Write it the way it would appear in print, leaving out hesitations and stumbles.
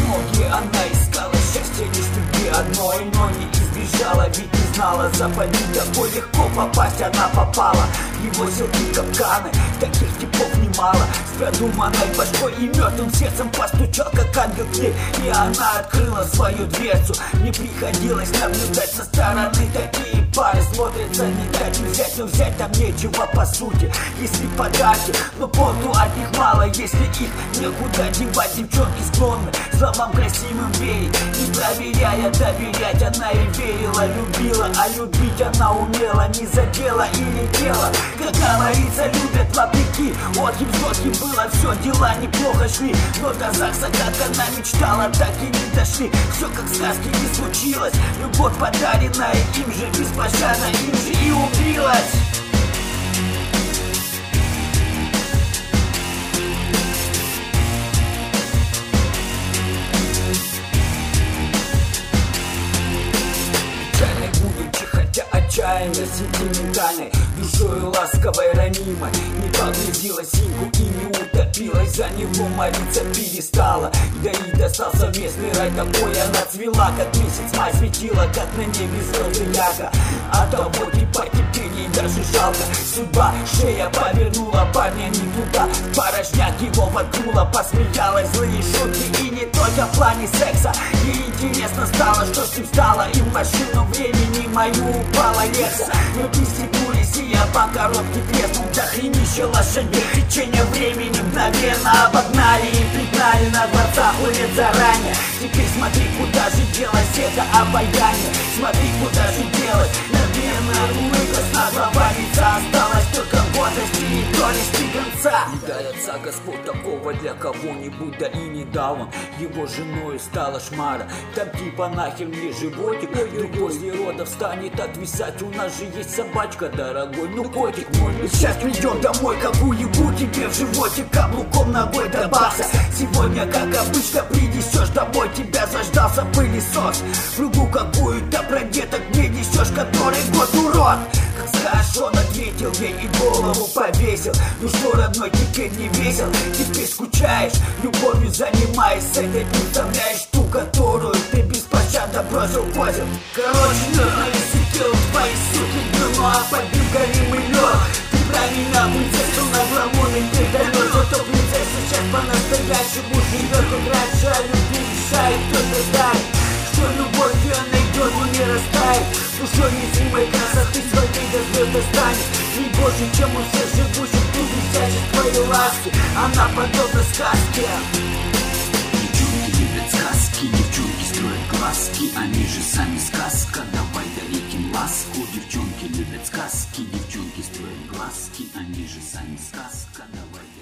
многие она искала счастье лишь в любви одной, но не избежала, ведь не знала, запади такой легко попасть она попала. Его силки капканы, таких типов немало, с продуманной башкой и мертвым сердцем постучал, как ангел к ней, и она открыла свою дверцу. Мне приходилось наблюдать со стороны, такие пары смотрятся, не дать не взять, но взять там нечего по сути. Если подарки, но поту от них мало, если их некуда девать. Девчонки склонны словам красивым верить, не проверяя, доверять. Она и верила, любила, а любить она умела, не за дело или дело. Как говорится, любят вопреки, от вздохи было все, дела неплохо шли, но до ЗАГСа, как она мечтала, так и не дошли. Все как в сказке не случилось, любовь подаренная им же, беспощадно им же и убилась. Отчаянно, сентиментальной, душою ласковой, ранимой, не погрузила синьку и не утопилась, за него молиться перестала. Да и достал совместный рай, такой она цвела, как месяц май светила, как на небе звезды ярко. А того типа теперь ей даже жалко. Судьба шея повернула парня не туда, порожняк его воткнула, посмеялась, злые шутки и не только в плане секса. Ей интересно стало, что с ним стало, и в машину времени мою упала Лекса. Люди стегнулись, и я по коробке треснул, дохренище лошадей. Течение времени мгновенно обогнали и пригнали на дворцах улиц заранее. Теперь смотри, куда же делось это обаяние, смотри, куда же делось. Наверное, улыбка с наглого лица, осталось только гордость и горести конца. Не дай отца Господь такого для кого-нибудь, да и не дал он. Его женой стала шмара, там типа нахер мне животик. Ой, после родов станет отвисать, у нас же есть собачка, дорогой, ну котик мой. Сейчас придем домой, какую ебу тебе в животе, каблуком ногой добавься. Сегодня, как обычно, принесешь домой, тебя заждался пылесос. Фругу какую-то про деток мне несешь, который год урод. Как скажешь, он ответил ей и голову повесил. Ну что, родной, теперь не весел, теперь скучаешь, любовью занимаясь, с этой не вставляешь ту, которую ты беспощадно бросил козел. Короче, навесил твои суки дно, а побил горимый лед. Ты правильно, принцессу на гламурный ты донес, зато принцесса сейчас по-настоящему живет, как раньше, а любви решает кто-то дай. Что любовь ее найдет и не растает, душой незримой красоты своей до звезд достанет. И больше, чем у всех живущих, тут висящих твоей ласки, она подобна сказке. Девчонки любят сказки, девчонки строят глазки, они же сами сказка, давай дарить им ласку. Девчонки любят сказки, девчонки строят глазки, они же сами сказка, давай.